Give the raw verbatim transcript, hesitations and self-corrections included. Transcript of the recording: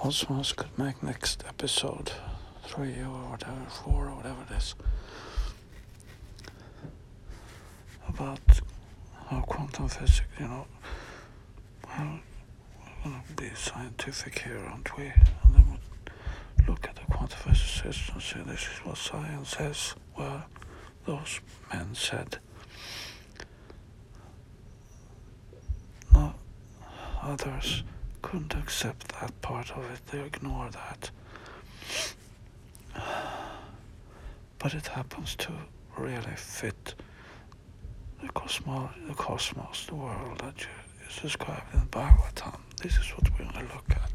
Cosmos could make next episode three or whatever, four or whatever it is, about how quantum physics, you know, well, we're going to be scientific here, aren't we? And then we'll look at the quantum physicists and say this is what science is. Well, those men said. No, others couldn't accept that part of it. They ignore that. But it happens to really fit the cosmos, the cosmos, the world that you, is described in Bhagavatam. This is what we're going to look at.